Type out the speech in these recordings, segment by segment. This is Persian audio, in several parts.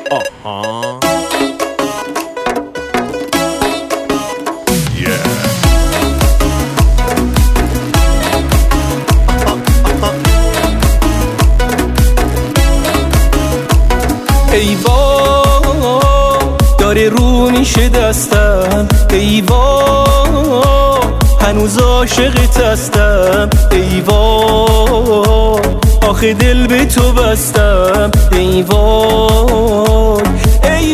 آها ای وای داره رو میشه دستم، ای وای هنوز عاشقت هستم، ای وای آخه دل به تو بستم، ای وای ای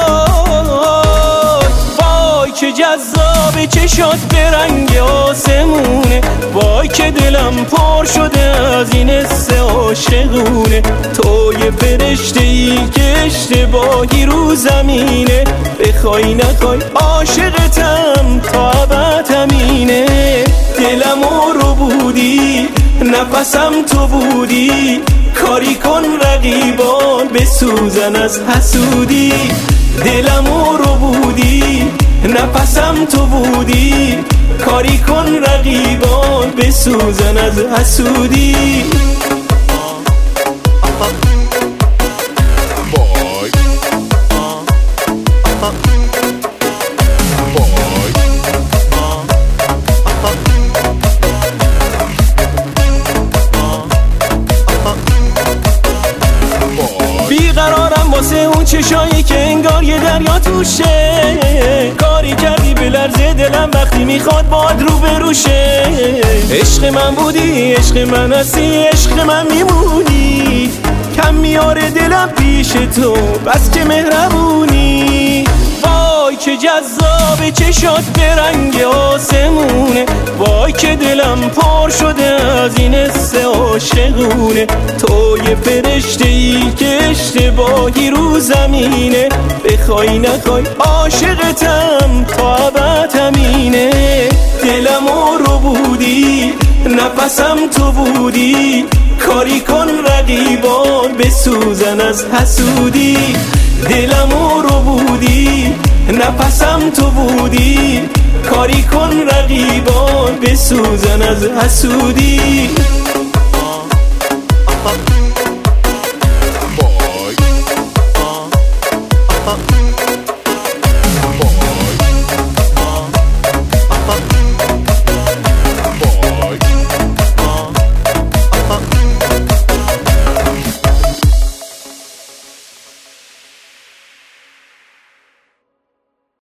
وای وای چه جذابه چشات به رنگ آسمونه، وای که دلم پر شده از این حس عاشقونه، تو یه فرشته ای که اشتباهی رو زمینه، بخوای نخوای عاشقتم تا ابد همینه، دلمو رو بودی نفسم تو بودی، کاری کن رقیبان بسوزن از حسودی، دلمو رو بودی نفسم تو بودی، کاری کن رقیبان بسوزن از حسودی. بیقرارم واسه اون چشایی که انگار یه دریا توشه، کاری کردی به لرز دلم وقتی میخواد باد رو بروشه، عشق من بودی عشق من هستی عشق من میمونی، کم میاره دلم پیش تو بس که مهربونی، وای که جذابه چشات به رنگ آسمونه، وای که دلم پر شده از این حس عاشقونه، تو یه فرشته ای که اشتباهی رو زمینه، بخوای نخوای عاشقتم تا ابد همینه، دلمو رو بودی نفسم تو بودی، کاری کن رقیبان بسوزن از حسودی، دلمو رو بودی نفسم تو بودی، کاری کن رقیبان بسوزن از حسودی. وای